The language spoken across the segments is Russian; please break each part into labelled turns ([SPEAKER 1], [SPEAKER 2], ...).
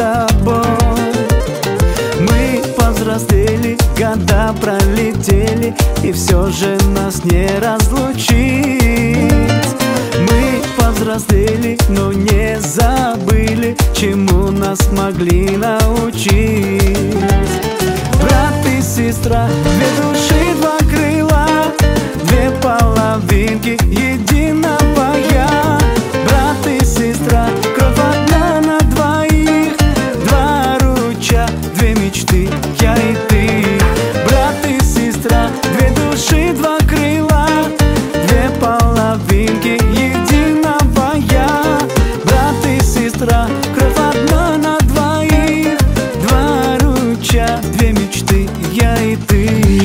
[SPEAKER 1] тобой. Мы повзрослели, года пролетели, и все же нас не разлучить. Мы повзрослели, но не забыли, чему нас могли научить. Брат и сестра, две души, два крыла, две половинки единого я. Брат и сестра, кровь одна на двоих, два ручья, две мечты, я и ты. Брат и сестра, две души, два крыла, две половинки единого я. Брат и сестра, кровь одна на двоих, два ручья, две мечты, я и ты.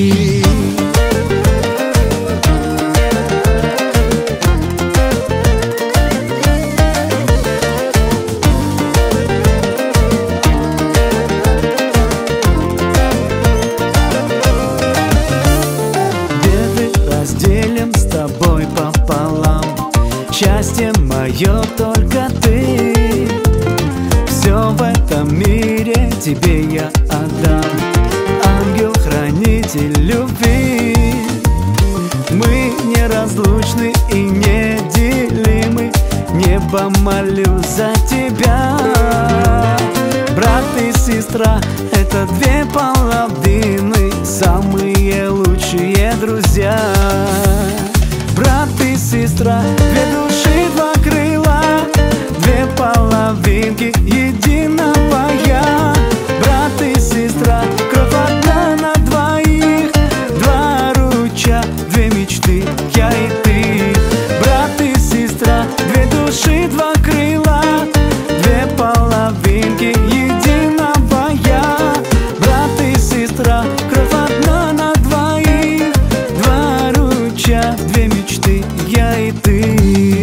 [SPEAKER 1] Разделим с тобой пополам, счастье мое только ты. Все в этом мире тебе я отдам, ангел-хранитель любви. Мы неразлучны и неделимы, небо молю за тебя. Брат и сестра — это две половины, самые лучшие друзья. Брат и сестра, две души, два крыла, две половинки единого я. Брат и сестра, кровь одна на двоих, два ручья, две мечты, я и ты. Брат и сестра, две души, два крыла, две половинки единого я. Брат и сестра, кровь одна на двоих, два ручья, две мечты, я и ты.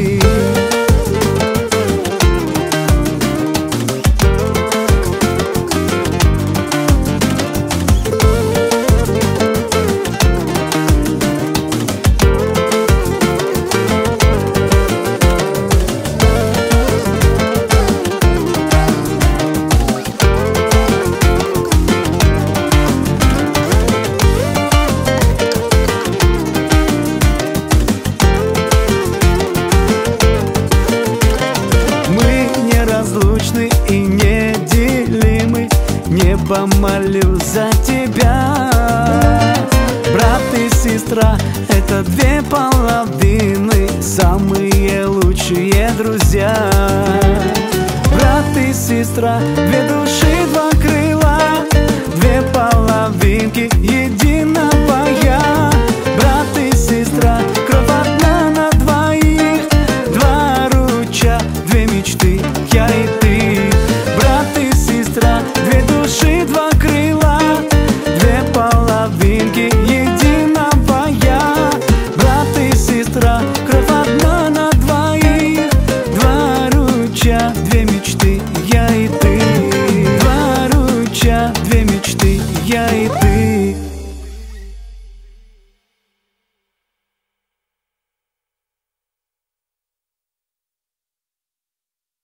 [SPEAKER 1] Неразлучны и неделимы, небо молю за тебя. Брат и сестра — это две половины, самые лучшие друзья. Брат и сестра, две души, два крыла, две половинки единого я. Брат и сестра, кровь одна на двоих, два ручья, две мечты, я и ты. Брат и сестра, две души, два крыла, две половинки единого я. Брат и сестра, кровь одна на двоих, два ручья, две мечты, я и ты. Два ручья, две мечты, я и ты.